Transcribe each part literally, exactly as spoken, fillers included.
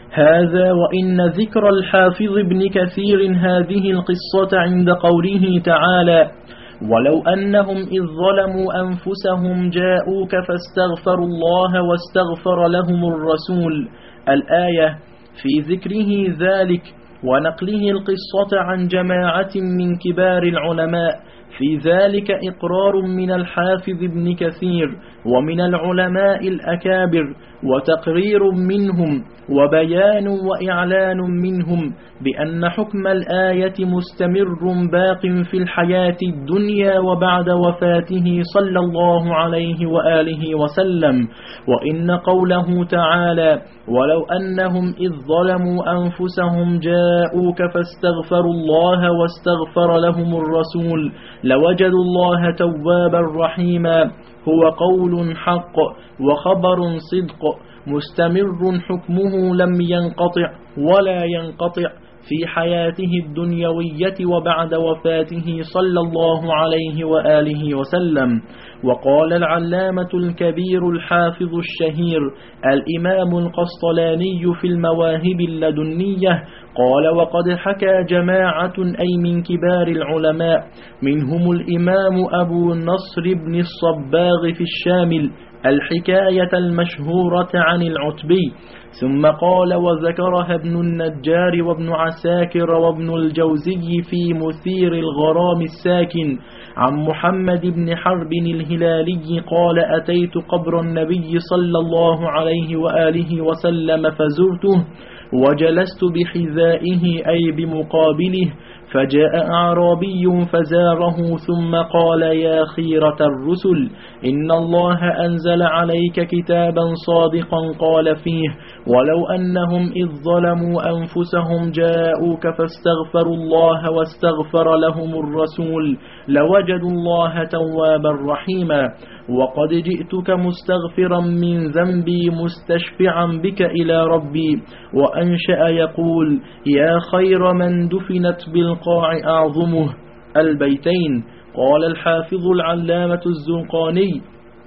هذا وإن ذكر الحافظ ابن كثير هذه القصة عند قوله تعالى: ولو أنهم إذ ظلموا أنفسهم جاءوك فاستغفروا الله واستغفر لهم الرسول، الآية، في ذكره ذلك ونقله القصة عن جماعة من كبار العلماء، في ذلك إقرار من الحافظ ابن كثير ومن العلماء الأكابر، وتقرير منهم وبيان وإعلان منهم بأن حكم الآية مستمر باق في الحياة الدنيا وبعد وفاته صلى الله عليه وآله وسلم. وإن قوله تعالى: ولو أنهم إذ ظلموا أنفسهم جاءوك فاستغفروا الله واستغفر لهم الرسول لوجدوا الله توابا رحيما، هو قول حق وخبر صدق مستمر حكمه لم ينقطع ولا ينقطع في حياته الدنيوية وبعد وفاته صلى الله عليه وآله وسلم. وقال العلامة الكبير الحافظ الشهير الإمام القسطلاني في المواهب اللدنية قال: وقد حكى جماعة أي من كبار العلماء منهم الإمام أبو النصر بن الصباغ في الشامل الحكاية المشهورة عن العتبي، ثم قال: وذكرها ابن النجار وابن عساكر وابن الجوزي في مثير الغرام الساكن عن محمد بن حرب الهلالي قال: أتيت قبر النبي صلى الله عليه وآله وسلم فزرته وجلست بحذائه أي بمقابله، فجاء أعرابي فزاره ثم قال: يا خيرة الرسل، إن الله أنزل عليك كتابا صادقا قال فيه: ولو أنهم إذ ظلموا أنفسهم جاءوك فاستغفروا الله واستغفر لهم الرسول لوجدوا الله توابا رحيما، وقد جئتك مستغفرا من ذنبي مستشفعا بك إلى ربي. وأنشأ يقول: يا خير من دفنت بالقاع أعظمه، البيتين. قال الحافظ العلامة الزرقاني: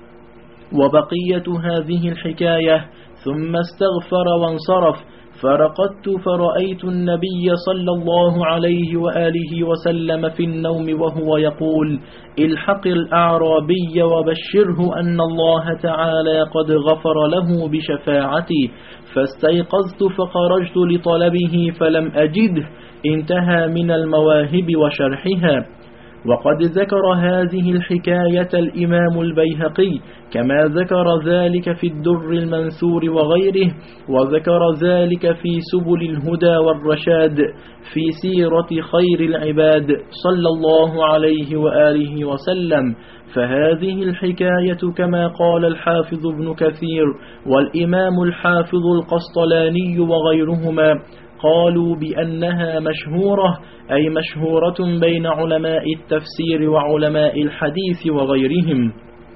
وبقية هذه الحكاية: ثم استغفر وانصرف، فرقدت فرأيت النبي صلى الله عليه وآله وسلم في النوم وهو يقول: الحق الأعرابي وبشره أن الله تعالى قد غفر له بشفاعتي، فاستيقظت فخرجت لطلبه فلم أجده، انتهى من المواهب وشرحها. وقد ذكر هذه الحكاية الإمام البيهقي كما ذكر ذلك في الدر المنثور وغيره، وذكر ذلك في سبل الهدى والرشاد في سيرة خير العباد صلى الله عليه وآله وسلم. فهذه الحكاية كما قال الحافظ ابن كثير والإمام الحافظ القسطلاني وغيرهما قالوا بأنها مشهورة، أي مشهورة بين علماء التفسير وعلماء الحديث وغيرهم.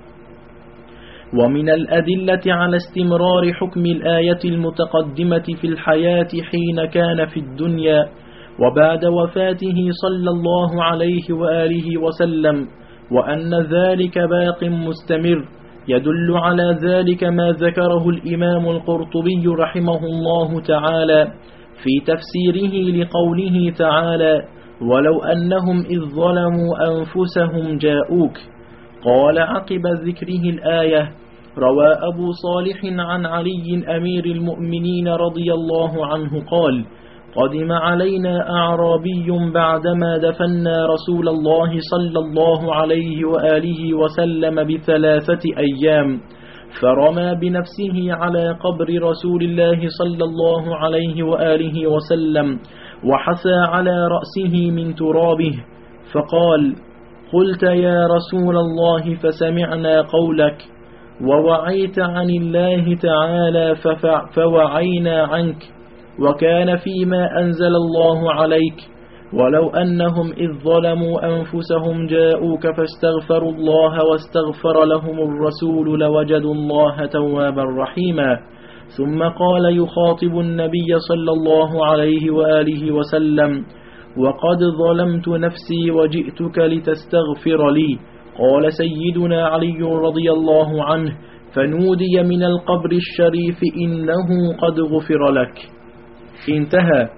ومن الأدلة على استمرار حكم الآية المتقدمة في الحياة حين كان في الدنيا وبعد وفاته صلى الله عليه وآله وسلم، وأن ذلك باق مستمر، يدل على ذلك ما ذكره الإمام القرطبي رحمه الله تعالى في تفسيره لقوله تعالى: ولو أنهم إذ ظلموا أنفسهم جاءوك. قال عقب ذكره الآية: روى أبو صالح عن علي أمير المؤمنين رضي الله عنه قال: قدم علينا أعرابي بعدما دفنا رسول الله صلى الله عليه وآله وسلم بثلاثة أيام، فرمى بنفسه على قبر رسول الله صلى الله عليه وآله وسلم وحثى على رأسه من ترابه، فقال: قلت يا رسول الله فسمعنا قولك، ووعيت عن الله تعالى فوعينا عنك، وكان فيما أنزل الله عليك، ولو أنهم إذ ظلموا أنفسهم جاءوك فاستغفروا الله واستغفر لهم الرسول لوجدوا الله توابا رحيما. ثم قال يخاطب النبي صلى الله عليه وآله وسلم: وقد ظلمت نفسي وجئتك لتستغفر لي. قال سيدنا علي رضي الله عنه: فنودي من القبر الشريف: إنه قد غفر لك. انتهى.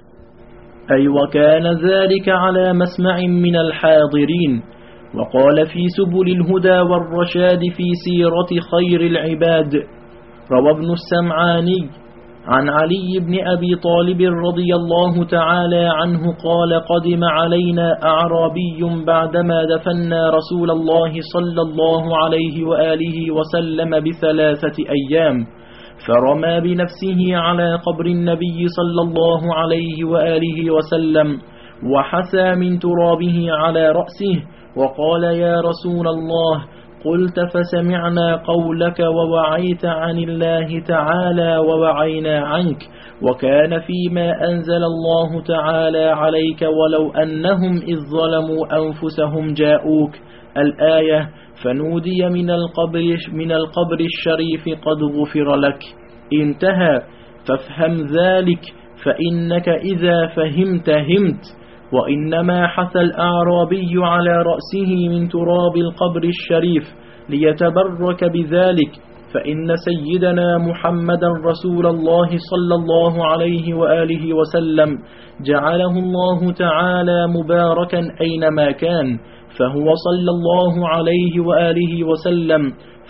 أي وكان ذلك على مسمع من الحاضرين. وقال في سبل الهدى والرشاد في سيرة خير العباد. روى ابن السمعاني عن علي بن أبي طالب رضي الله تعالى عنه قال قدم علينا أعرابي بعدما دفنا رسول الله صلى الله عليه وآله وسلم بثلاثة أيام، فرمى بنفسه على قبر النبي صلى الله عليه وآله وسلم وحثى من ترابه على رأسه وقال يا رسول الله قلت فسمعنا قولك ووعيت عن الله تعالى ووعينا عنك، وكان فيما أنزل الله تعالى عليك ولو أنهم إذ ظلموا أنفسهم جاءوك الآية. فنودي من القبر, من القبر الشريف قد غفر لك. انتهى. فافهم ذلك فإنك إذا فهمت همت. وإنما حث الأعرابي على رأسه من تراب القبر الشريف ليتبرك بذلك، فإن سيدنا محمدا رسول الله صلى الله عليه وآله وسلم جعله الله تعالى مباركا أينما كان، فهو صلى الله عليه وآله وسلم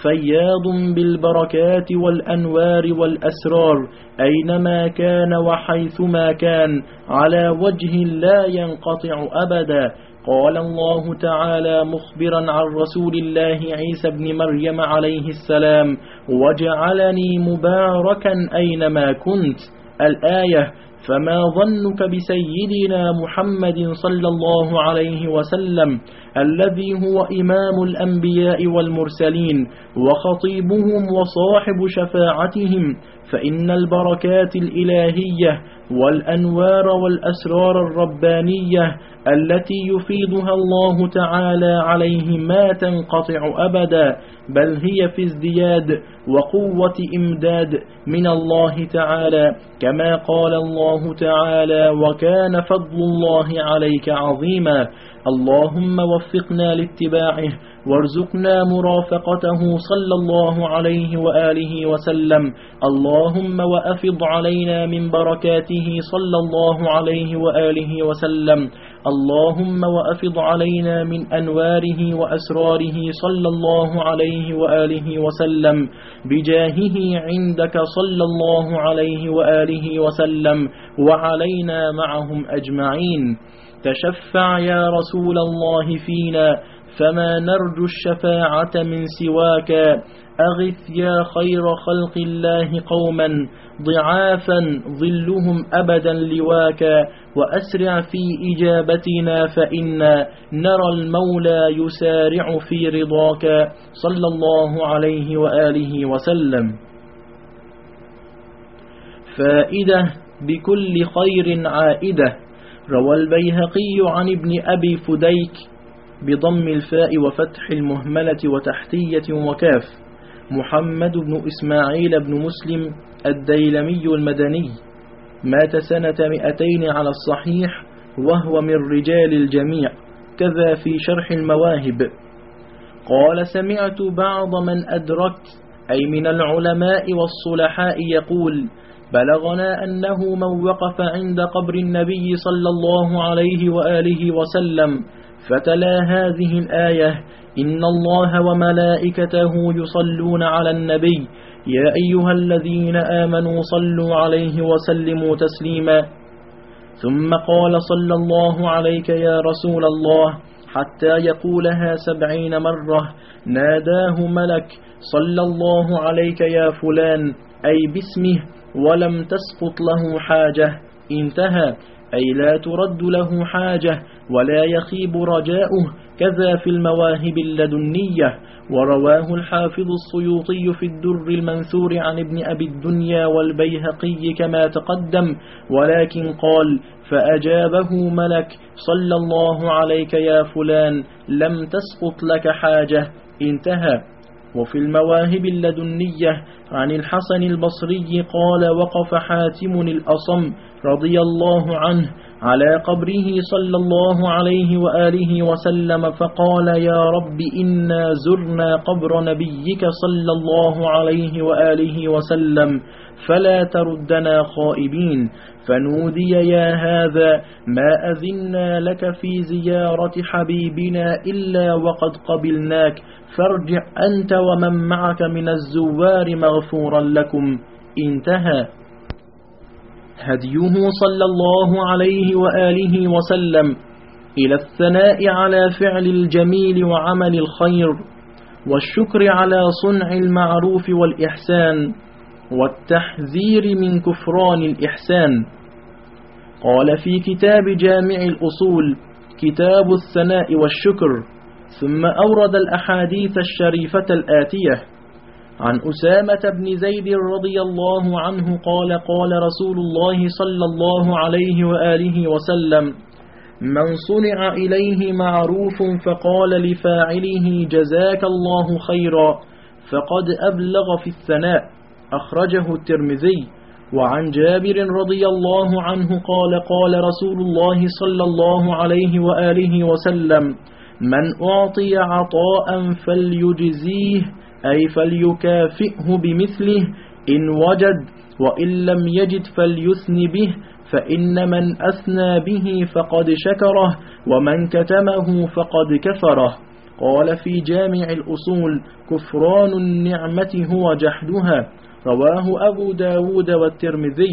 فياض بالبركات والأنوار والأسرار أينما كان وحيثما كان على وجه لا ينقطع أبدا. قال الله تعالى مخبرا عن رسول الله عيسى بن مريم عليه السلام وجعلني مباركا أينما كنت الآية. فما ظنك بسيدنا محمد صلى الله عليه وسلم الذي هو إمام الأنبياء والمرسلين وخطيبهم وصاحب شفاعتهم، فإن البركات الإلهية والأنوار والأسرار الربانية التي يفيدها الله تعالى عليه ما تنقطع أبدا، بل هي في ازدياد وقوة إمداد من الله تعالى، كما قال الله تعالى وكان فضل الله عليك عظيما. اللهم وفقنا لاتباعه وارزقنا مرافقته صلى الله عليه وآله وسلم. اللهم وأفض علينا من بركاته صلى الله عليه وآله وسلم. اللهم وأفض علينا من أنواره وأسراره صلى الله عليه وآله وسلم بجاهه عندك صلى الله عليه وآله وسلم وعلينا معهم أجمعين. تشفع يا رسول الله فينا فما نرجو الشفاعة من سواك. أغث يا خير خلق الله قوما ضعافا ظلهم أبدا لواك، وأسرع في إجابتنا فإنا نرى المولى يسارع في رضاك صلى الله عليه وآله وسلم. فائدة بكل خير عائدة. روى البيهقي عن ابن أبي فديك بضم الفاء وفتح المهملة وتحتية وكاف محمد بن إسماعيل بن مسلم الديلمي المدني، مات سنة مئتين على الصحيح وهو من رجال الجميع، كذا في شرح المواهب. قال سمعت بعض من أدركت أي من العلماء والصلحاء يقول بلغنا أنه من وقف عند قبر النبي صلى الله عليه وآله وسلم فتلا هذه الآية إن الله وملائكته يصلون على النبي يا أيها الذين آمنوا صلوا عليه وسلموا تسليما، ثم قال صلى الله عليك يا رسول الله حتى يقولها سبعين مرة، ناداه ملك صلى الله عليك يا فلان أي باسمه ولم تسقط له حاجة. انتهى. أي لا ترد له حاجة ولا يخيب رجاؤه، كذا في المواهب اللدنية. ورواه الحافظ السيوطي في الدر المنثور عن ابن أبي الدنيا والبيهقي كما تقدم، ولكن قال فأجابه ملك صلى الله عليك يا فلان لم تسقط لك حاجة. انتهى. وفي المواهب اللدنية عن الحسن البصري قال وقف حاتم الأصم رضي الله عنه على قبره صلى الله عليه وآله وسلم فقال: يا رب إنا زرنا قبر نبيك صلى الله عليه وآله وسلم فلا تردنا خائبين. فنودي: يا هذا ما أذنا لك في زيارة حبيبنا إلا وقد قبلناك، فارجع أنت ومن معك من الزوار مغفورا لكم. انتهى. هديه صلى الله عليه وآله وسلم إلى الثناء على فعل الجميل وعمل الخير، والشكر على صنع المعروف والإحسان، والتحذير من كفران الإحسان. قال في كتاب جامع الأصول: كتاب الثناء والشكر. ثم أورد الأحاديث الشريفة الآتية: عن أسامة بن زيد رضي الله عنه قال: قال رسول الله صلى الله عليه وآله وسلم: من صنع إليه معروف فقال لفاعله جزاك الله خيرا فقد أبلغ في الثناء. أخرجه الترمذي. وعن جابر رضي الله عنه قال: قال رسول الله صلى الله عليه وآله وسلم: من أعطي عطاء فليجزيه، أي فليكافئه بمثله إن وجد، وإن لم يجد فليثن به، فإن من أثنى به فقد شكره، ومن كتمه فقد كفره. قال في جامع الأصول: كفران النعمة هو جحدها. رواه أبو داود والترمذي.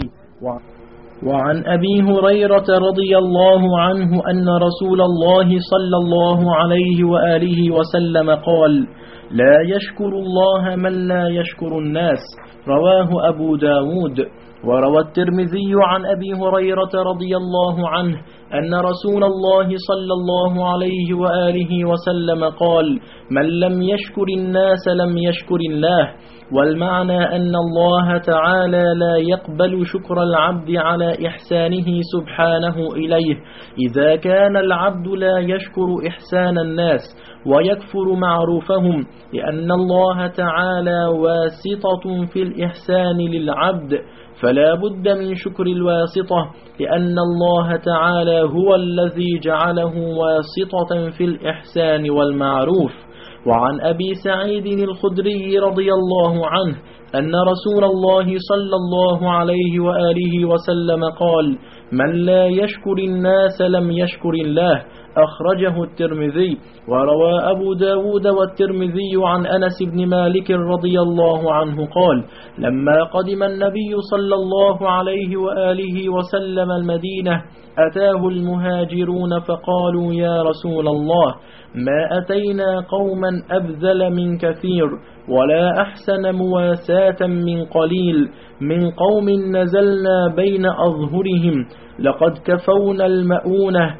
وعن أبي هريرة رضي الله عنه أن رسول الله صلى الله عليه وآله وسلم قال: لا يشكر الله من لا يشكر الناس. رواه أبو داود. وروى الترمذي عن أبي هريرة رضي الله عنه أن رسول الله صلى الله عليه وآله وسلم قال: من لم يشكر الناس لم يشكر الله. والمعنى أن الله تعالى لا يقبل شكر العبد على إحسانه سبحانه إليه إذا كان العبد لا يشكر إحسان الناس ويكفر معروفهم، لأن الله تعالى واسطة في الإحسان للعبد، فلا بد من شكر الواسطة، لأن الله تعالى هو الذي جعله واسطة في الإحسان والمعروف. وعن أبي سعيد الخدري رضي الله عنه أن رسول الله صلى الله عليه وآله وسلم قال: من لا يشكر الناس لم يشكر الله. أخرجه الترمذي. وروى أبو داود والترمذي عن أنس بن مالك رضي الله عنه قال: لما قدم النبي صلى الله عليه وآله وسلم المدينة أتاه المهاجرون فقالوا: يا رسول الله، ما أتينا قوما أبذل من كثير ولا أحسن مواساة من قليل، من قوم نزلنا بين أظهرهم، لقد كفونا المؤونة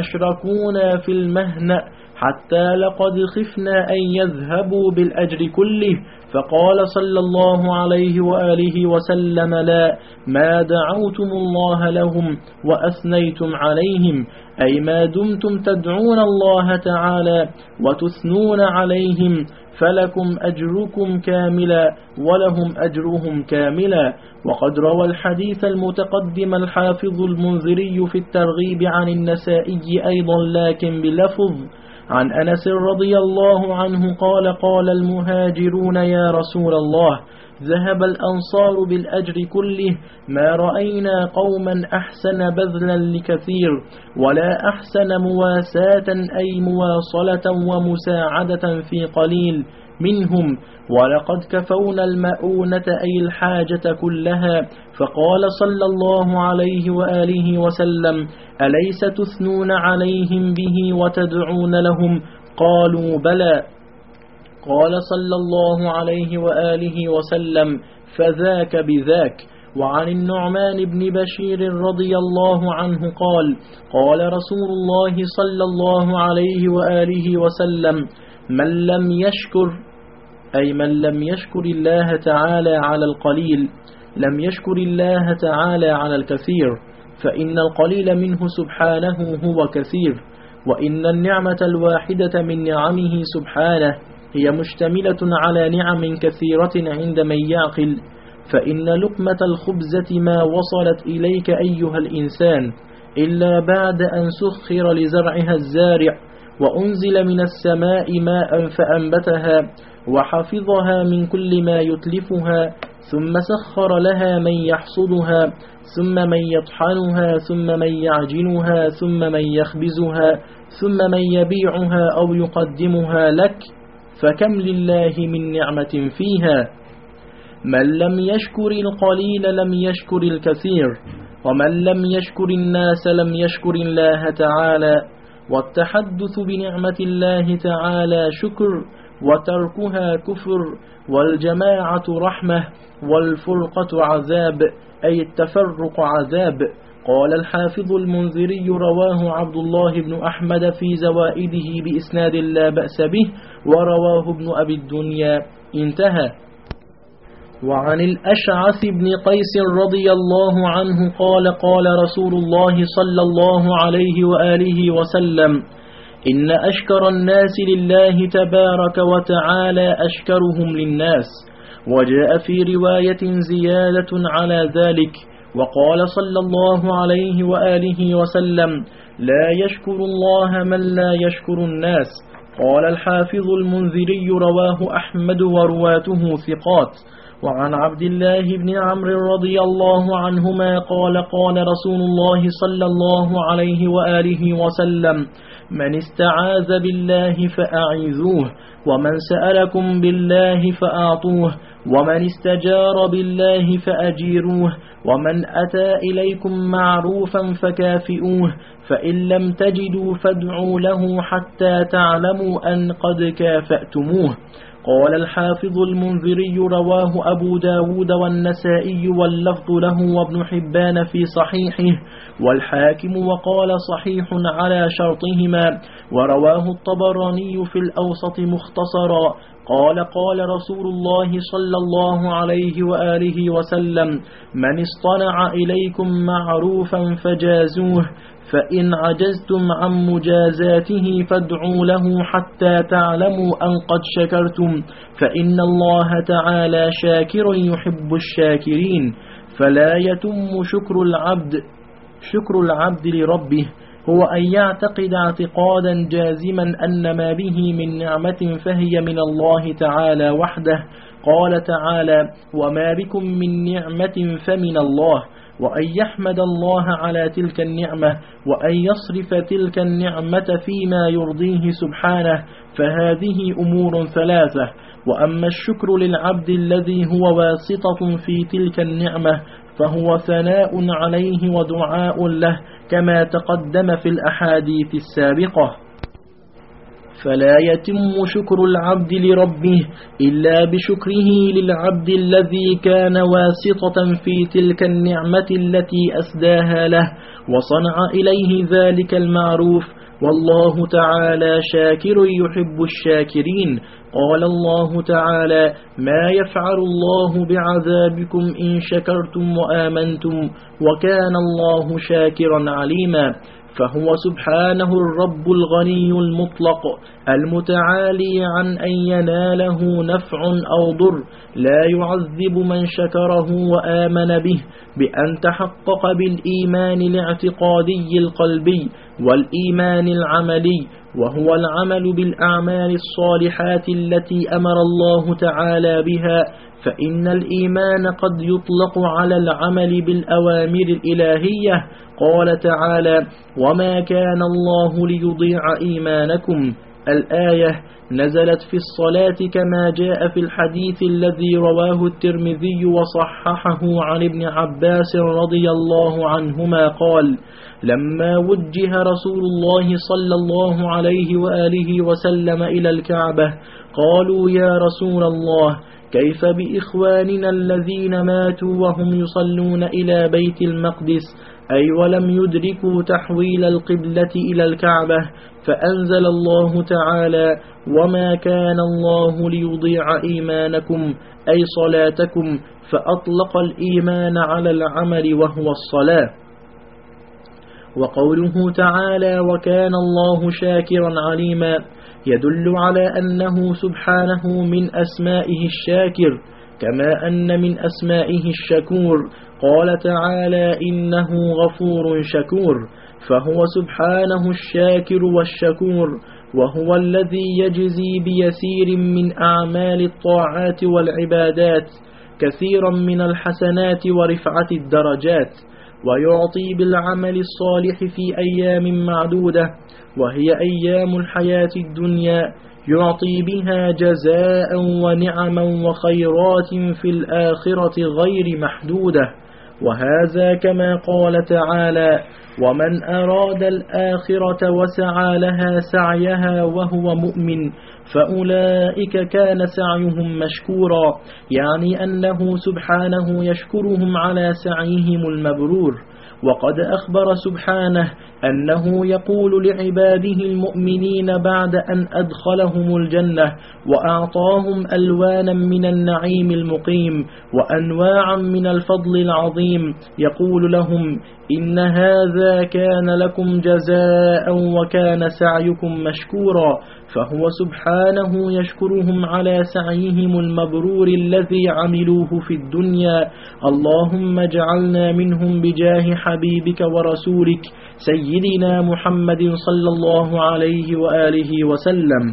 وأشركونا في المهنأ، حتى لقد خفنا أن يذهبوا بالأجر كله. فقال صلى الله عليه وآله وسلم: لا، ما دعوتم الله لهم وأثنيتم عليهم، أي ما دمتم تدعون الله تعالى وتثنون عليهم فلكم أجركم كاملا ولهم أجرهم كاملا. وقد روى الحديث المتقدم الحافظ المنذري في الترغيب عن النسائي أيضا، لكن بلفظ: عن أنس رضي الله عنه قال: قال المهاجرون: يا رسول الله، ذهب الأنصار بالأجر كله، ما رأينا قوما أحسن بذلا لكثير ولا أحسن مواساة، أي مواصلة ومساعدة في قليل منهم، ولقد كفونا المؤونة أي الحاجة كلها. فقال صلى الله عليه وآله وسلم: أليس تثنون عليهم به وتدعون لهم؟ قالوا: بلى. قال صلى الله عليه وآله وسلم: فذاك بذاك. وعن النعمان بن بشير رضي الله عنه قال: قال رسول الله صلى الله عليه وآله وسلم: من لم يشكر، أي من لم يشكر الله تعالى على القليل، لم يشكر الله تعالى على الكثير، فإن القليل منه سبحانه هو كثير، وإن النعمة الواحدة من نعمه سبحانه هي مشتملة على نعم كثيرة عند من يعقل. فإن لقمة الخبزة ما وصلت إليك أيها الإنسان إلا بعد أن سخر لزرعها الزارع، وأنزل من السماء ماء فأنبتها وحفظها من كل ما يتلفها، ثم سخر لها من يحصدها، ثم من يطحنها، ثم من يعجنها، ثم من يخبزها، ثم من يبيعها أو يقدمها لك، فكم لله من نعمة فيها. من لم يشكر القليل لم يشكر الكثير، ومن لم يشكر الناس لم يشكر الله تعالى. والتحدث بنعمة الله تعالى شكر، وتركها كفر، والجماعة رحمة، والفرقة عذاب، أي التفرق عذاب. قال الحافظ المنذري: رواه عبد الله بن أحمد في زوائده بإسناد لا بأس به، ورواه ابن أبي الدنيا. انتهى. وعن الأشعث بن قيس رضي الله عنه قال: قال رسول الله صلى الله عليه وآله وسلم: إن أشكر الناس لله تبارك وتعالى أشكرهم للناس. وجاء في رواية زيادة على ذلك، وقال صلى الله عليه وآله وسلم: لا يشكر الله من لا يشكر الناس. قال الحافظ المنذري: رواه أحمد ورواته ثقات. وعن عبد الله بن عمرو رضي الله عنهما قال: قال رسول الله صلى الله عليه وآله وسلم: من استعاذ بالله فأعيذوه، ومن سألكم بالله فأعطوه، ومن استجار بالله فأجيروه، ومن أتى إليكم معروفا فكافئوه، فإن لم تجدوا فادعوا له حتى تعلموا أن قد كافأتموه. قال الحافظ المنذري: رواه أبو داود والنسائي واللفظ له وابن حبان في صحيحه، والحاكم وقال صحيح على شرطهما، ورواه الطبراني في الأوسط مختصرا. قال: قال رسول الله صلى الله عليه وآله وسلم: من اصطنع إليكم معروفا فجازوه، فإن عجزتم عن مجازاته فادعوا له حتى تعلموا أن قد شكرتم، فإن الله تعالى شاكر يحب الشاكرين. فلا يتم شكر العبد شكر العبد لربه هو أن يعتقد اعتقادا جازما أن ما به من نعمة فهي من الله تعالى وحده. قال تعالى: وما بكم من نعمة فمن الله، وأن يحمد الله على تلك النعمة، وأن يصرف تلك النعمة فيما يرضيه سبحانه، فهذه أمور ثلاثة. وأما الشكر للعبد الذي هو واسطة في تلك النعمة فهو ثناء عليه ودعاء له، كما تقدم في الأحاديث السابقة. فلا يتم شكر العبد لربه إلا بشكره للعبد الذي كان واسطة في تلك النعمة التي أسداها له وصنع إليه ذلك المعروف، والله تعالى شاكر يحب الشاكرين. قال الله تعالى: ما يفعل الله بعذابكم إن شكرتم وآمنتم وكان الله شاكرا عليما. فهو سبحانه الرب الغني المطلق المتعالي عن أن يناله نفع أو ضر، لا يعذب من شكره وآمن به، بأن تحقق بالإيمان الاعتقادي القلبي والإيمان العملي، وهو العمل بالأعمال الصالحات التي أمر الله تعالى بها. فإن الإيمان قد يطلق على العمل بالأوامر الإلهية. قال تعالى: وما كان الله ليضيع إيمانكم. الآية نزلت في الصلاة كما جاء في الحديث الذي رواه الترمذي وصححه عن ابن عباس رضي الله عنهما قال: لما وجه رسول الله صلى الله عليه وآله وسلم إلى الكعبة قالوا: يا رسول الله، كيف بإخواننا الذين ماتوا وهم يصلون إلى بيت المقدس، أي ولم يدركوا تحويل القبلة إلى الكعبة؟ فأنزل الله تعالى: وما كان الله ليضيع إيمانكم، أي صلاتكم، فأطلق الإيمان على العمل وهو الصلاة. وقوله تعالى: وكان الله شاكرا عليما، يدل على أنه سبحانه من أسمائه الشاكر، كما أن من أسمائه الشكور. قال تعالى: إنه غفور شكور، فهو سبحانه الشاكر والشكور، وهو الذي يجزي بيسير من أعمال الطاعات والعبادات كثيرا من الحسنات ورفعة الدرجات، ويعطي بالعمل الصالح في أيام معدودة، وهي أيام الحياة الدنيا، يعطي بها جزاء ونعما وخيرات في الآخرة غير محدودة. وهذا كما قال تعالى: ومن أراد الآخرة وسعى لها سعيها وهو مؤمن فأولئك كان سعيهم مشكورا، يعني أنه سبحانه يشكرهم على سعيهم المبرور. وقد أخبر سبحانه أنه يقول لعباده المؤمنين بعد أن أدخلهم الجنة وأعطاهم ألوانا من النعيم المقيم وأنواعا من الفضل العظيم، يقول لهم: إن هذا كان لكم جزاء وكان سعيكم مشكورا. فهو سبحانه يشكرهم على سعيهم المبرور الذي عملوه في الدنيا. اللهم اجعلنا منهم بجاه حبيبك ورسولك سيدنا محمد صلى الله عليه وآله وسلم.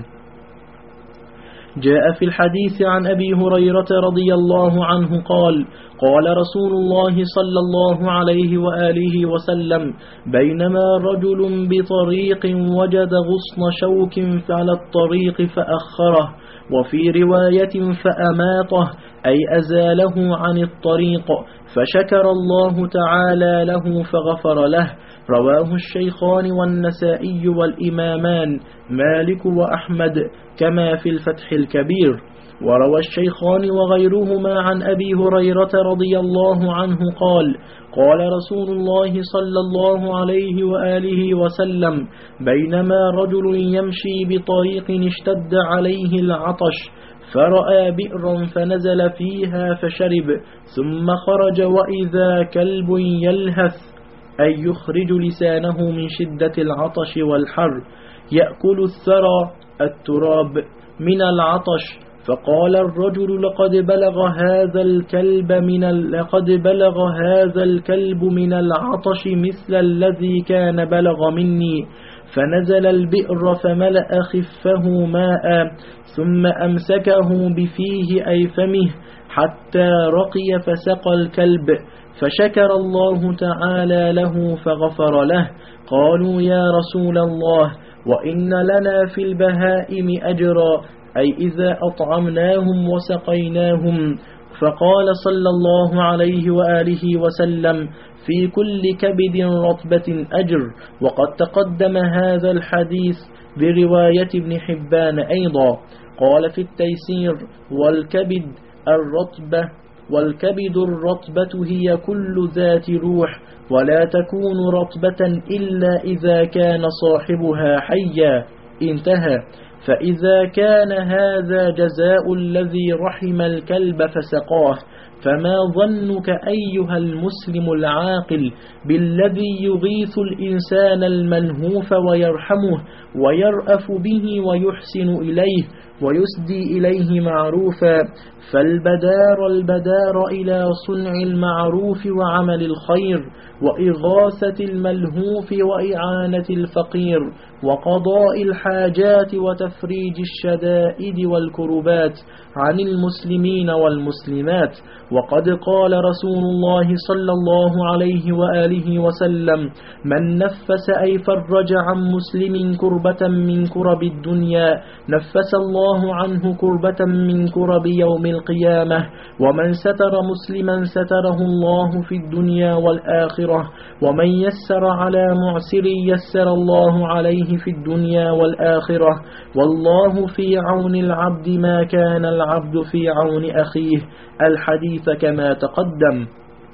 جاء في الحديث عن أبي هريرة رضي الله عنه قال: قال رسول الله صلى الله عليه وآله وسلم: بينما رجل بطريق وجد غصن شوك على الطريق فأخره، وفي رواية فأماطه، أي أزاله عن الطريق، فشكر الله تعالى له فغفر له. رواه الشيخان والنسائي والإمامان مالك وأحمد كما في الفتح الكبير. وروى الشيخان وغيرهما عن أبي هريرة رضي الله عنه قال: قال رسول الله صلى الله عليه وآله وسلم: بينما رجل يمشي بطريق اشتد عليه العطش فرأى بئرا فنزل فيها فشرب، ثم خرج وإذا كلب يلهث، أي يخرج لسانه من شدة العطش والحر، يأكل الثرى التراب من العطش. فقال الرجل: لقد بلغ هذا الكلب من ال... لقد بلغ هذا الكلب من العطش مثل الذي كان بلغ مني. فنزل البئر فملأ خفه ماء، ثم أمسكه بفيه أي فمه حتى رقي فسقى الكلب، فشكر الله تعالى له فغفر له. قالوا: يا رسول الله، وإن لنا في البهائم أجرا، أي إذا أطعمناهم وسقيناهم. فقال صلى الله عليه وآله وسلم: في كل كبد رطبة أجر. وقد تقدم هذا الحديث برواية ابن حبان أيضا. قال في التيسير: والكبد الرطبة والكبد الرطبة هي كل ذات روح، ولا تكون رطبة إلا إذا كان صاحبها حيا. انتهى. فإذا كان هذا جزاء الذي رحم الكلب فسقاه، فما ظنك أيها المسلم العاقل بالذي يغيث الإنسان الملهوف ويرحمه ويرأف به ويحسن إليه ويسدي إليه معروفا. فالبدار البدار إلى صنع المعروف وعمل الخير وإغاثة الملهوف وإعانة الفقير وقضاء الحاجات وتفريج الشدائد والكربات عن المسلمين والمسلمات. وقد قال رسول الله صلى الله عليه وآله وسلم: من نفس أي فرج عن مسلم كربة من كرب الدنيا نفس الله عنه كربة من كرب يوم القيامة. ومن ستر مسلما ستره الله في الدنيا والآخرة. ومن يسر على معسر يسر الله عليه في الدنيا والآخرة. والله في عون العبد ما كان العبد في عون أخيه. الحديث كما تقدم.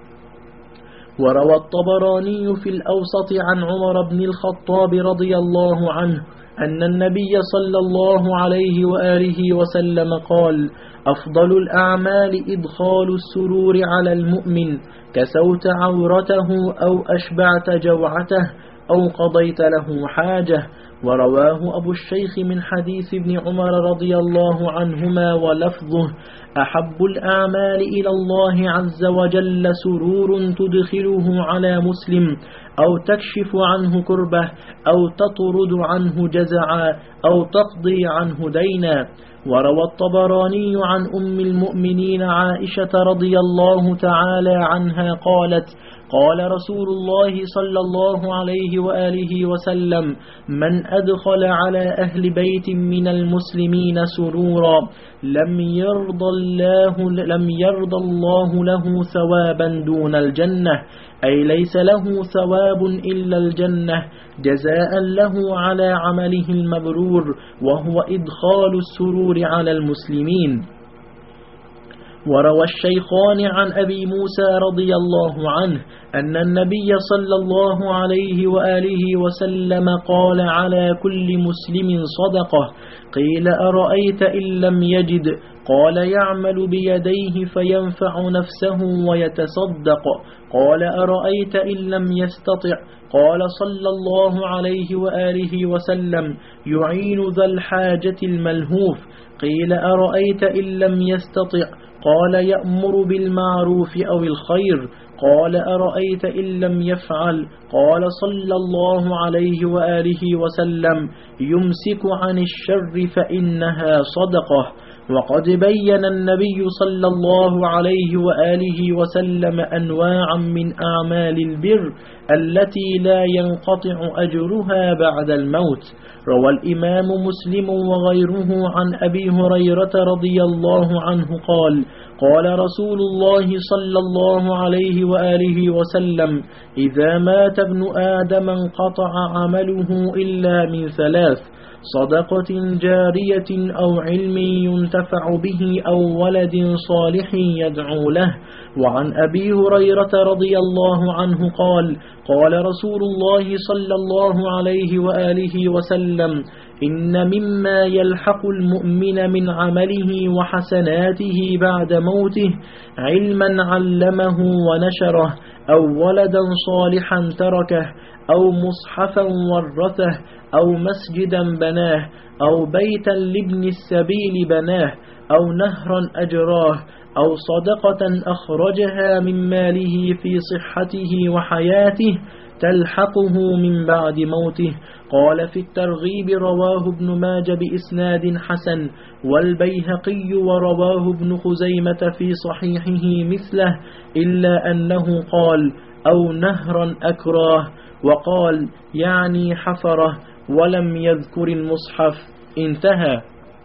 وروى الطبراني في الأوسط عن عمر بن الخطاب رضي الله عنه أن النبي صلى الله عليه وآله وسلم قال: أفضل الأعمال إدخال السرور على المؤمن، كسوت عورته أو أشبعت جوعته أو قضيت له حاجة. ورواه أبو الشيخ من حديث ابن عمر رضي الله عنهما ولفظه: أحب الأعمال إلى الله عز وجل سرور تدخله على مسلم، أو تكشف عنه كربة، أو تطرد عنه جزعا، أو تقضي عنه دينا. وروى الطبراني عن أم المؤمنين عائشة رضي الله تعالى عنها قالت: قال رسول الله صلى الله عليه وآله وسلم: من أدخل على أهل بيت من المسلمين سرورا لم يرضى الله, لم يرضى الله له ثوابا دون الجنة، أي ليس له ثواب إلا الجنة جزاء له على عمله المبرور، وهو إدخال السرور على المسلمين. وروى الشيخان عن أبي موسى رضي الله عنه أن النبي صلى الله عليه وآله وسلم قال: على كل مسلم صدقة. قيل: أرأيت إن لم يجد؟ قال: يعمل بيديه فينفع نفسه ويتصدق. قال: أرأيت إن لم يستطع؟ قال صلى الله عليه وآله وسلم: يعين ذا الحاجة الملهوف. قيل: أرأيت إن لم يستطع؟ قال: يأمر بالمعروف أو الخير. قال: أرأيت إن لم يفعل؟ قال صلى الله عليه وآله وسلم: يمسك عن الشر فإنها صدقة. وقد بين النبي صلى الله عليه وآله وسلم أنواعا من أعمال البر التي لا ينقطع أجرها بعد الموت. روى الإمام مسلم وغيره عن أبي هريرة رضي الله عنه قال: قال رسول الله صلى الله عليه وآله وسلم: إذا مات ابن آدم انقطع عمله إلا من ثلاث: صدقة جارية، أو علم ينتفع به، أو ولد صالح يدعو له. وعن أبي هريرة رضي الله عنه قال: قال رسول الله صلى الله عليه وآله وسلم: إن مما يلحق المؤمن من عمله وحسناته بعد موته علما علمه ونشره، أو ولدا صالحا تركه، أو مصحفا ورثه، أو مسجدا بناه، أو بيتا لابن السبيل بناه، أو نهرا أجراه، أو صدقة أخرجها من ماله في صحته وحياته تلحقه من بعد موته. قال في الترغيب: رواه ابن ماجه بإسناد حسن، والبيهقي ورواه ابن خزيمة في صحيحه مثله، إلا أنه قال: أو نهرا أكراه، وقال يعني حفره، ولم يذكر المصحف. انتهى.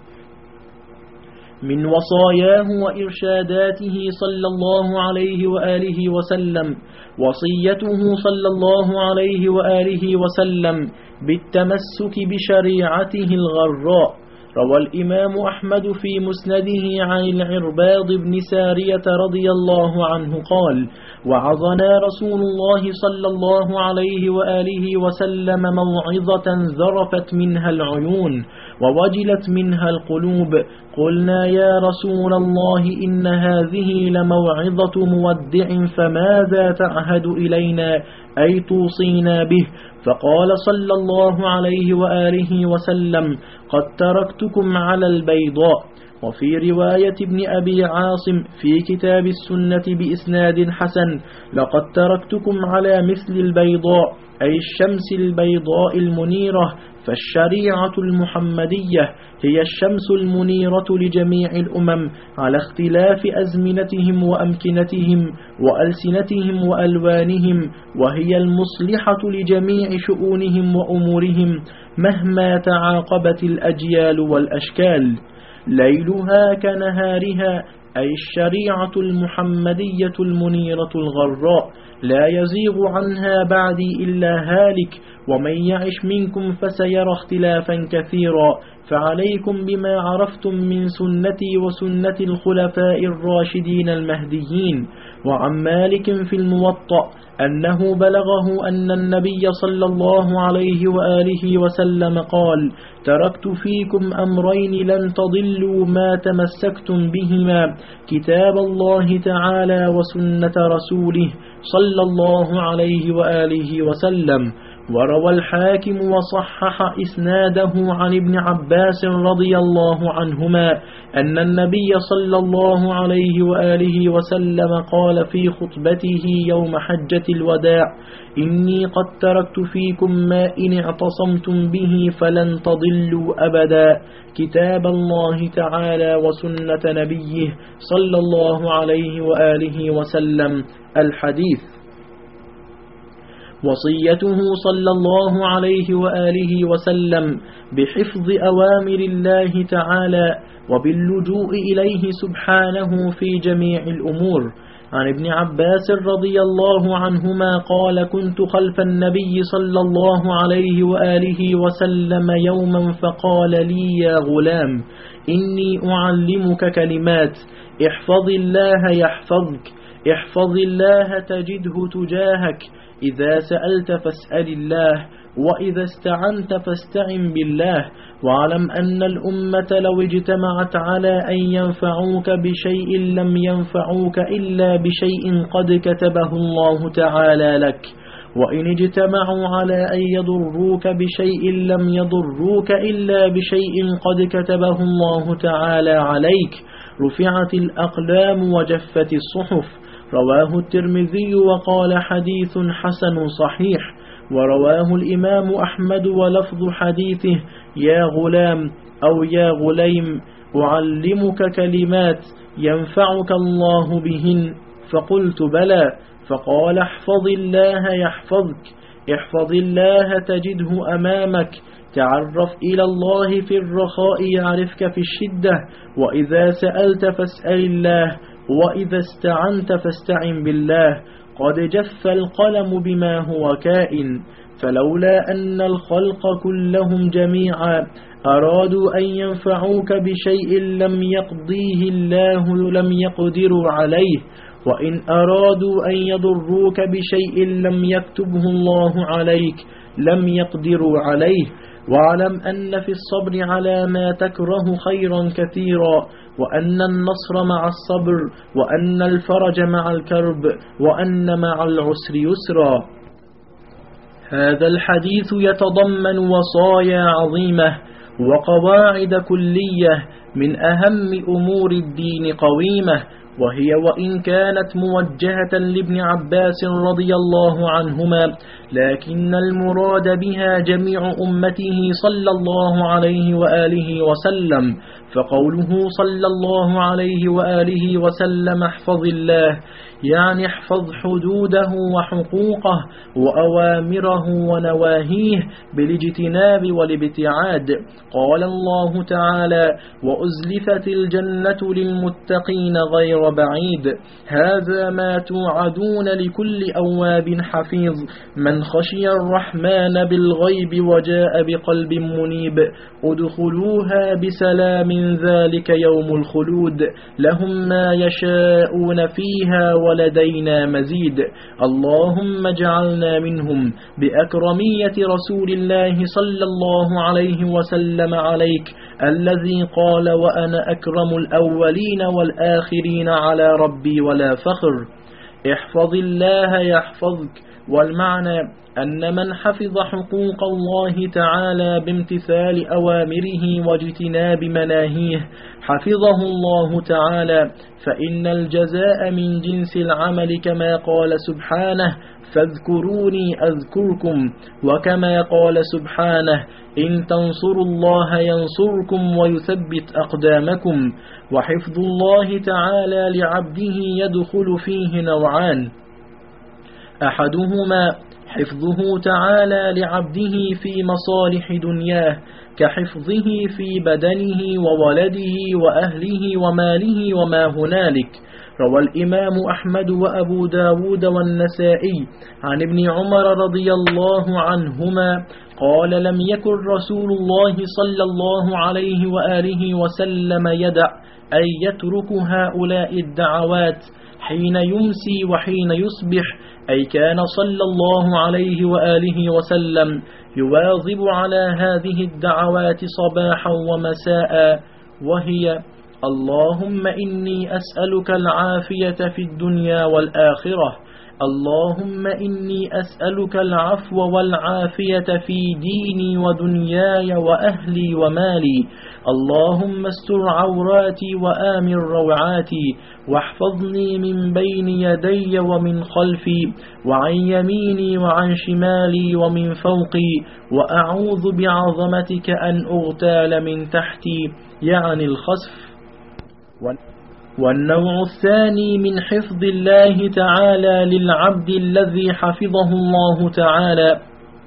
من وصاياه وإرشاداته صلى الله عليه وآله وسلم وصيته صلى الله عليه وآله وسلم بالتمسك بشريعته الغراء. روى الإمام أحمد في مسنده عن العرباض بن سارية رضي الله عنه قال: وعظنا رسول الله صلى الله عليه وآله وسلم موعظة ذرفت منها العيون ووجلت منها القلوب. قلنا: يا رسول الله، إن هذه لموعظة مودع، فماذا تعهد إلينا أي توصينا به؟ فقال صلى الله عليه وآله وسلم: قد تركتكم على البيضاء. وفي رواية ابن أبي عاصم في كتاب السنة بإسناد حسن: لقد تركتكم على مثل البيضاء، أي الشمس البيضاء المنيرة. فالشريعة المحمدية هي الشمس المنيرة لجميع الأمم على اختلاف أزمنتهم وأمكنتهم وألسنتهم وألوانهم، وهي المصلحة لجميع شؤونهم وأمورهم مهما تعاقبت الأجيال والأشكال. ليلها كنهارها، أي الشريعة المحمدية المنيرة الغراء، لا يزيغ عنها بعدي إلا هالك، ومن يعش منكم فسيرى اختلافا كثيرا، فعليكم بما عرفتم من سنتي وسنة الخلفاء الراشدين المهديين. وعن مالك في الموطأ أنه بلغه أن النبي صلى الله عليه وآله وسلم قال: تركت فيكم أمرين لن تضلوا ما تمسكتم بهما، كتاب الله تعالى وسنة رسوله صلى الله عليه وآله وسلم. وروى الحاكم وصحح إسناده عن ابن عباس رضي الله عنهما أن النبي صلى الله عليه وآله وسلم قال في خطبته يوم حجة الوداع: إني قد تركت فيكم ما إن اعتصمتم به فلن تضلوا أبدا، كتاب الله تعالى وسنة نبيه صلى الله عليه وآله وسلم. الحديث. وصيته صلى الله عليه وآله وسلم بحفظ أوامر الله تعالى وباللجوء إليه سبحانه في جميع الأمور. عن ابن عباس رضي الله عنهما قال: كنت خلف النبي صلى الله عليه وآله وسلم يوما فقال لي: يا غلام، إني أعلمك كلمات، احفظ الله يحفظك، احفظ الله تجده تجاهك، إذا سألت فاسأل الله، وإذا استعنت فاستعن بالله، واعلم أن الأمة لو اجتمعت على أن ينفعوك بشيء لم ينفعوك إلا بشيء قد كتبه الله تعالى لك، وإن اجتمعوا على أن يضروك بشيء لم يضروك إلا بشيء قد كتبه الله تعالى عليك، رفعت الأقلام وجفت الصحف. رواه الترمذي وقال: حديث حسن صحيح. ورواه الإمام أحمد ولفظ حديثه: يا غلام أو يا غليم، أعلمك كلمات ينفعك الله بهن. فقلت: بلى. فقال: احفظ الله يحفظك، احفظ الله تجده أمامك، تعرف إلى الله في الرخاء يعرفك في الشدة، وإذا سألت فاسأل الله، وإذا استعنت فاستعن بالله، قد جف القلم بما هو كائن، فلولا أن الخلق كلهم جميعا أرادوا أن ينفعوك بشيء لم يقضيه الله لم يقدروا عليه، وإن أرادوا أن يضروك بشيء لم يكتبه الله عليك لم يقدروا عليه. واعلم أن في الصبر على ما تكره خيرا كثيرا، وأن النصر مع الصبر، وأن الفرج مع الكرب، وأن مع العسر يسرا. هذا الحديث يتضمن وصايا عظيمة وقواعد كلية من أهم أمور الدين قويمة، وهي وإن كانت موجهة لابن عباس رضي الله عنهما، لكن المراد بها جميع أمته صلى الله عليه وآله وسلم. فقوله صلى الله عليه وآله وسلم: احفظ الله، يعني احفظ حدوده وحقوقه وأوامره ونواهيه بالاجتناب والابتعاد. قال الله تعالى: وأزلفت الجنة للمتقين غير بعيد، هذا ما توعدون لكل أواب حفيظ، من خشي الرحمن بالغيب وجاء بقلب منيب، ادخلوها بسلام، ذلك يوم الخلود، لهم ما يشاءون فيها ولدينا مزيد. اللهم اجعلنا منهم بأكرمية رسول الله صلى الله عليه وسلم عليك، الذي قال: وأنا أكرم الأولين والآخرين على ربي ولا فخر. احفظ الله يحفظك، والمعنى أن من حفظ حقوق الله تعالى بامتثال أوامره واجتناب مناهيه حفظه الله تعالى، فإن الجزاء من جنس العمل، كما قال سبحانه: فاذكروني أذكركم، وكما قال سبحانه: إن تنصروا الله ينصركم ويثبت أقدامكم. وحفظ الله تعالى لعبده يدخل فيه نوعان: أحدهما حفظه تعالى لعبده في مصالح دنياه، كحفظه في بدنه وولده وأهله وماله وما هنالك. روى الإمام أحمد وأبو داود والنسائي عن ابن عمر رضي الله عنهما قال: لم يكن رسول الله صلى الله عليه وآله وسلم يدع أن يترك هؤلاء الدعوات حين يمسي وحين يصبح، أي كان صلى الله عليه وآله وسلم يواظب على هذه الدعوات صباحا ومساء، وهي: اللهم إني أسألك العافية في الدنيا والآخرة، اللهم إني أسألك العفو والعافية في ديني ودنياي وأهلي ومالي. اللهم استر عوراتي وآمن روعاتي، واحفظني من بين يدي ومن خلفي وعن يميني وعن شمالي ومن فوقي، وأعوذ بعظمتك أن أغتال من تحتي، يعني الخسف. والنوع الثاني من حفظ الله تعالى للعبد الذي حفظه الله تعالى،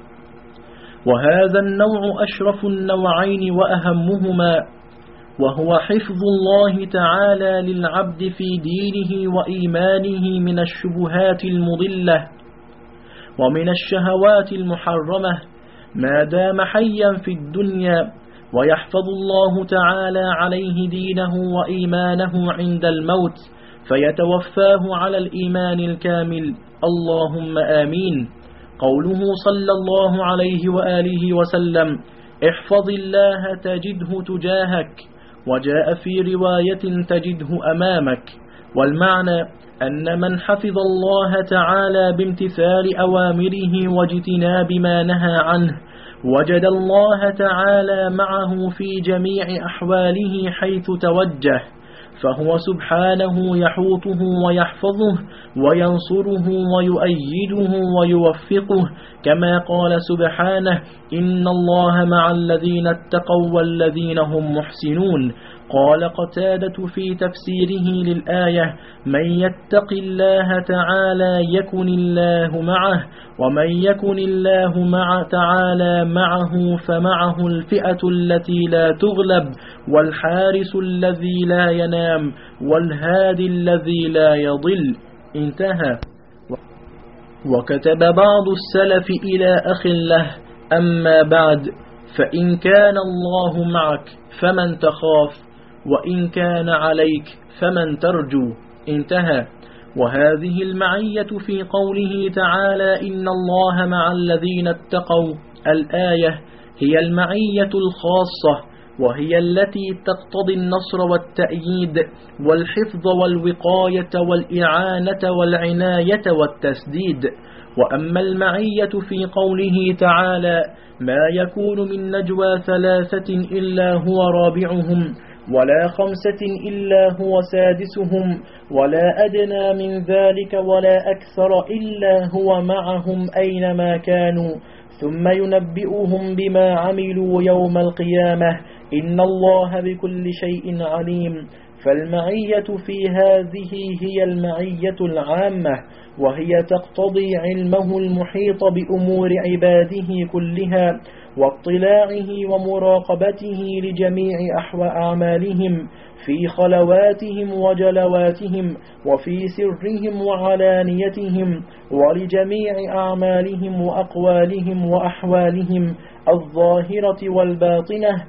وهذا النوع أشرف النوعين وأهمهما، وهو حفظ الله تعالى للعبد في دينه وإيمانه من الشبهات المضلة ومن الشهوات المحرمة ما دام حيا في الدنيا، ويحفظ الله تعالى عليه دينه وإيمانه عند الموت فيتوفاه على الإيمان الكامل. اللهم آمين. قوله صلى الله عليه وآله وسلم: احفظ الله تجده تجاهك، وجاء في رواية تجده أمامك. والمعنى أن من حفظ الله تعالى بامتثال أوامره واجتناب ما نهى عنه وجد الله تعالى معه في جميع أحواله حيث توجه، فهو سبحانه يحوطه ويحفظه وينصره ويؤيده ويوفقه، كما قال سبحانه: إن الله مع الذين اتقوا والذين هم محسنون. قال قتادة في تفسيره للآية: من يتق الله تعالى يكن الله معه، ومن يكن الله مع تعالى معه فمعه الفئة التي لا تغلب، والحارس الذي لا ينام، والهادي الذي لا يضل. انتهى. وكتب بعض السلف إلى أخ له: أما بعد، فإن كان الله معك فمن تخاف، وإن كان عليك فمن ترجو. انتهى. وهذه المعية في قوله تعالى: إن الله مع الذين اتقوا، الآية هي المعية الخاصة، وهي التي تقتضي النصر والتأييد والحفظ والوقاية والإعانة والعناية والتسديد. وأما المعية في قوله تعالى: ما يكون من نجوى ثلاثة إلا هو رابعهم، ولا خمسة إلا هو سادسهم، ولا أدنى من ذلك ولا أكثر إلا هو معهم أينما كانوا، ثم ينبئهم بما عملوا يوم القيامة، إن الله بكل شيء عليم. فالمعية في هذه هي المعية العامة، وهي تقتضي علمه المحيط بأمور عباده كلها، واطلاعه ومراقبته لجميع أعمالهم في خلواتهم وجلواتهم، وفي سرهم وعلانيتهم، ولجميع أعمالهم وأقوالهم وأحوالهم الظاهرة والباطنة،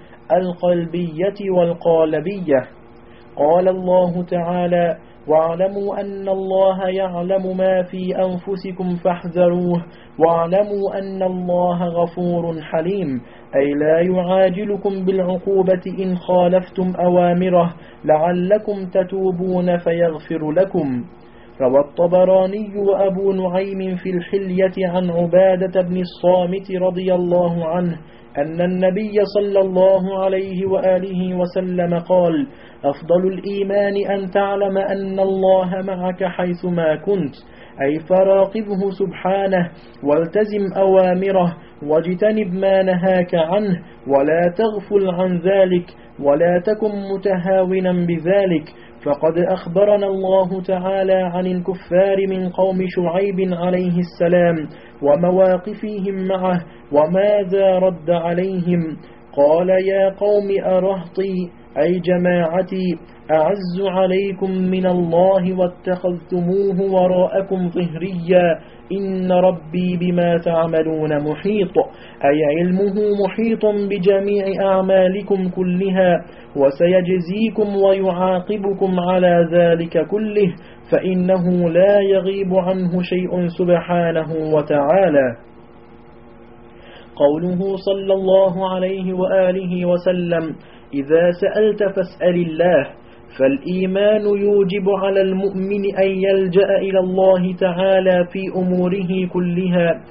القلبية والقالبية. قال الله تعالى: واعلموا أن الله يعلم ما في أنفسكم فاحذروه، واعلموا أن الله غفور حليم، أي لا يعاجلكم بالعقوبة إن خالفتم أوامره لعلكم تتوبون فيغفر لكم. روى الطبراني وأبو نعيم في الحلية عن عبادة بن الصامت رضي الله عنه أن النبي صلى الله عليه وآله وسلم قال: أفضل الإيمان أن تعلم أن الله معك حيثما كنت، أي فراقبه سبحانه والتزم أوامره واجتنب ما نهاك عنه، ولا تغفل عن ذلك ولا تكن متهاونا بذلك. فقد أخبرنا الله تعالى عن الكفار من قوم شعيب عليه السلام ومواقفهم معه وماذا رد عليهم. قال: يا قوم أرهطي، أي جماعتي، أعز عليكم من الله واتخذتموه وراءكم ظهريا، إن ربي بما تعملون محيط، أي علمه محيط بجميع أعمالكم كلها، وسيجزيكم ويعاقبكم على ذلك كله، فإنه لا يغيب عنه شيء سبحانه وتعالى. قوله صلى الله عليه وآله وسلم: إذا سألت فاسأل الله، فالإيمان يوجب على المؤمن أن يلجأ إلى الله تعالى في أموره كلها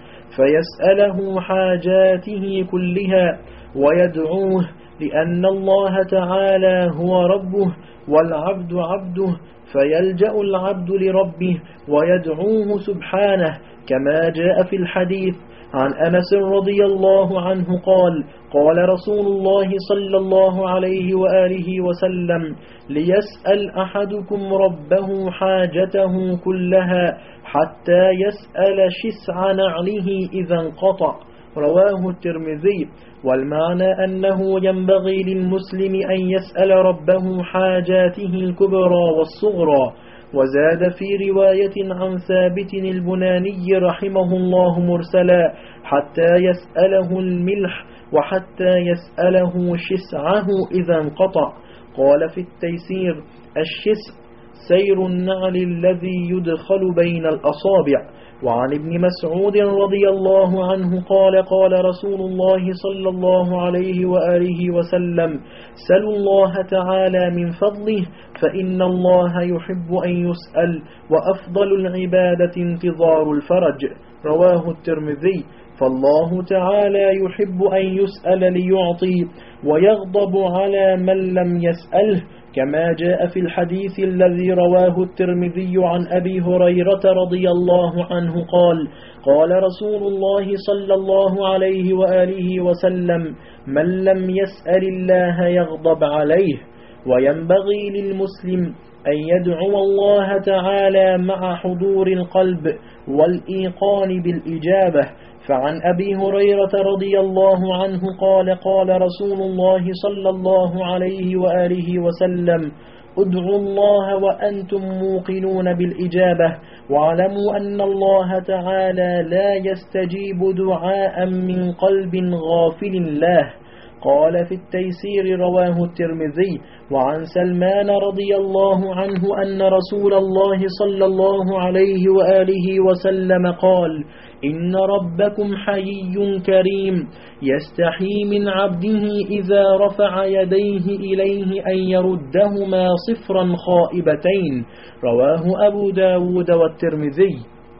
فيسأله حاجاته كلها ويدعوه، لأن الله تعالى هو ربه والعبد عبده، فيلجأ العبد لربه ويدعوه سبحانه، كما جاء في الحديث عن أنس رضي الله عنه قال: قال رسول الله صلى الله عليه وآله وسلم: ليسأل أحدكم ربه حاجته كلها حتى يسأل شسع نعله إذا انقطع. رواه الترمذي. والمعنى أنه ينبغي للمسلم أن يسأل ربه حاجاته الكبرى والصغرى. وزاد في رواية عن ثابت البناني رحمه الله مرسلا: حتى يسأله الملح وحتى يسأله شسعه إذا انقطع. قال في التيسير: الشسع سير النعل الذي يدخل بين الأصابع. وعن ابن مسعود رضي الله عنه قال: قال رسول الله صلى الله عليه وآله وسلم: سلوا الله تعالى من فضله فإن الله يحب أن يسأل، وأفضل العبادة انتظار الفرج. رواه الترمذي. فالله تعالى يحب أن يسأل ليعطي، ويغضب على من لم يسأله، كما جاء في الحديث الذي رواه الترمذي عن أبي هريرة رضي الله عنه قال: قال رسول الله صلى الله عليه وآله وسلم: من لم يسأل الله يغضب عليه. وينبغي للمسلم أن يدعو الله تعالى مع حضور القلب والإيقان بالإجابة. فعن أبي هريرة رضي الله عنه قال: قال رسول الله صلى الله عليه وآله وسلم: ادعوا الله وأنتم موقنون بالإجابة، واعلموا أن الله تعالى لا يستجيب دعاء من قلب غافل له. قال في التيسير: رواه الترمذي. وعن سلمان رضي الله عنه أن رسول الله صلى الله عليه وآله وسلم قال: إن ربكم حيي كريم يستحي من عبده إذا رفع يديه إليه أن يردهما صفرا خائبتين. رواه أبو داود والترمذي.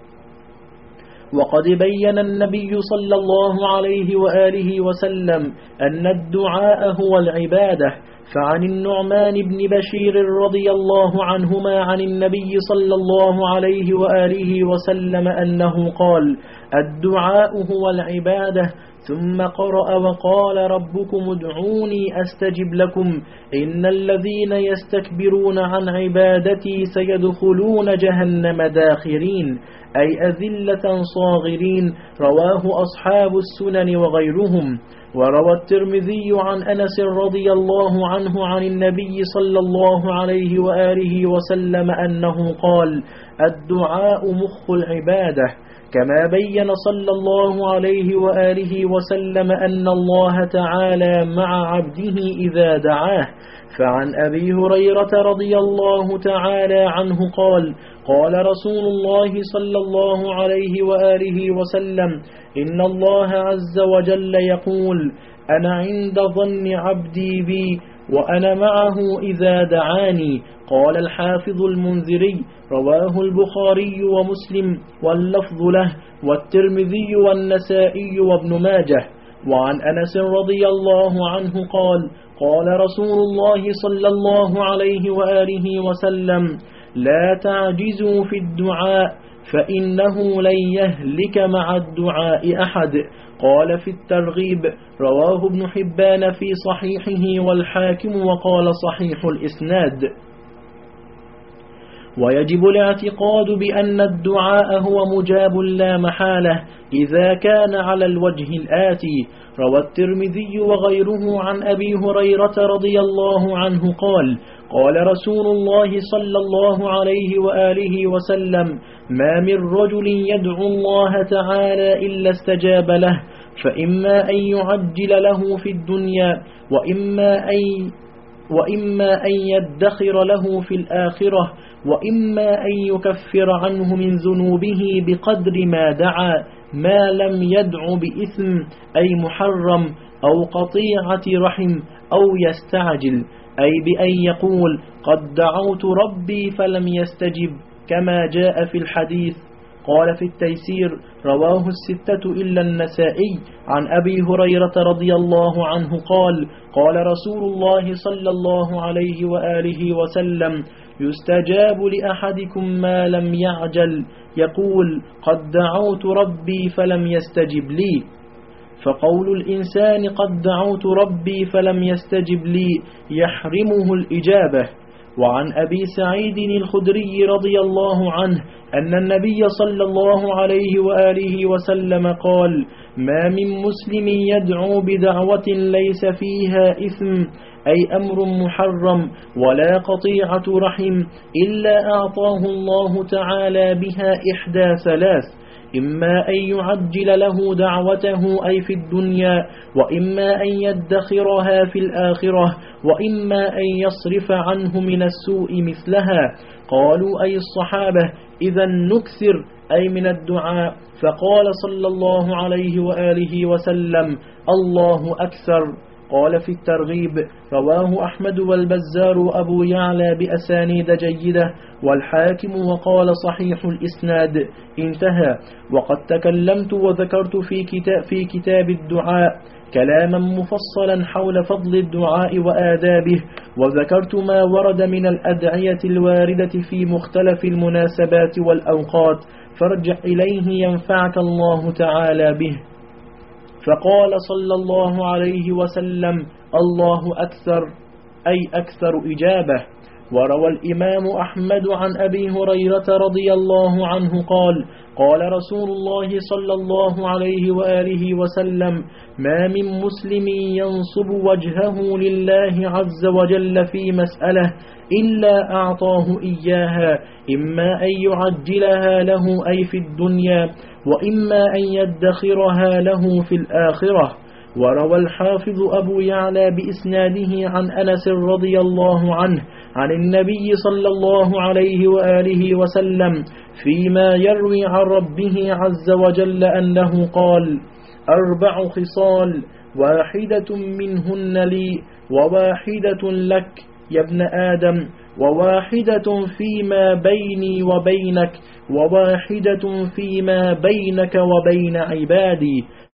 وقد بين النبي صلى الله عليه وآله وسلم أن الدعاء هو العبادة. فعن النعمان بن بشير رضي الله عنهما عن النبي صلى الله عليه وآله وسلم أنه قال: الدعاء هو العبادة. ثم قرأ: وقال ربكم ادعوني أستجب لكم إن الذين يستكبرون عن عبادتي سيدخلون جهنم داخرين، أي أذلة صاغرين. رواه أصحاب السنن وغيرهم. وروى الترمذي عن أنس رضي الله عنه عن النبي صلى الله عليه وآله وسلم أنه قال: الدعاء مخ العبادة. كما بين صلى الله عليه وآله وسلم أن الله تعالى مع عبده إذا دعاه. فعن أبي هريرة رضي الله تعالى عنه قال: قال رسول الله صلى الله عليه وآله وسلم: إن الله عز وجل يقول: أنا عند ظن عبدي بي وأنا معه إذا دعاني. قال الحافظ المنذري: رواه البخاري ومسلم واللفظ له والترمذي والنسائي وابن ماجه. وعن أنس رضي الله عنه قال: قال رسول الله صلى الله عليه وآله وسلم: لا تعجزوا في الدعاء فإنه لن يهلك مع الدعاء أحد. قال في الترغيب: رواه ابن حبان في صحيحه والحاكم وقال صحيح الإسناد. ويجب الاعتقاد بأن الدعاء هو مجاب لا محالة إذا كان على الوجه الآتي. روى الترمذي وغيره عن أبي هريرة رضي الله عنه قال: قال رسول الله صلى الله عليه وآله وسلم: ما من رجل يدعو الله تعالى إلا استجاب له، فإما أن يعجل له في الدنيا وإما أن, وإما أن يدخر له في الآخرة، وإما أن يكفر عنه من ذنوبه بقدر ما دعا، ما لم يدع بإثم أي محرم أو قطيعة رحم أو يستعجل. أي بأن يقول قد دعوت ربي فلم يستجب كما جاء في الحديث. قال في التيسير رواه الستة إلا النسائي عن أبي هريرة رضي الله عنه قال قال رسول الله صلى الله عليه وآله وسلم يستجاب لأحدكم ما لم يعجل يقول قد دعوت ربي فلم يستجب لي. فقول الإنسان قد دعوت ربي فلم يستجب لي يحرمه الإجابة. وعن أبي سعيد الخدري رضي الله عنه أن النبي صلى الله عليه وآله وسلم قال ما من مسلم يدعو بدعوة ليس فيها إثم أي أمر محرم ولا قطيعة رحم إلا أعطاه الله تعالى بها إحدى ثلاث: إما أن يعجل له دعوته أي في الدنيا، وإما أن يدخرها في الآخرة، وإما أن يصرف عنه من السوء مثلها. قالوا أي الصحابة إذا نكثر أي من الدعاء. فقال صلى الله عليه وآله وسلم الله أكثر. قال في الترغيب رواه أحمد والبزار وأبو يعلى بأسانيد جيدة والحاكم وقال صحيح الإسناد. انتهى. وقد تكلمت وذكرت في كتاب, في كتاب الدعاء كلاما مفصلا حول فضل الدعاء وآدابه، وذكرت ما ورد من الأدعية الواردة في مختلف المناسبات والأوقات، فارجع إليه ينفعك الله تعالى به. فقال صلى الله عليه وسلم الله أكثر أي أكثر إجابة. وروى الإمام أحمد عن أبي هريرة رضي الله عنه قال قال رسول الله صلى الله عليه وآله وسلم ما من مسلم ينصب وجهه لله عز وجل في مسألة إلا أعطاه إياها، إما أن يعجلها له أي في الدنيا، وإما أن يدخرها له في الآخرة. وروى الحافظ أبو يعلى بإسناده عن أنس رضي الله عنه عن النبي صلى الله عليه وآله وسلم فيما يروي عن ربه عز وجل أنه قال أربع خصال واحدة منهن لي وواحدة لك يا ابن آدم، وواحدة فيما بيني وبينك، وواحدة فيما بينك وبين عبادي.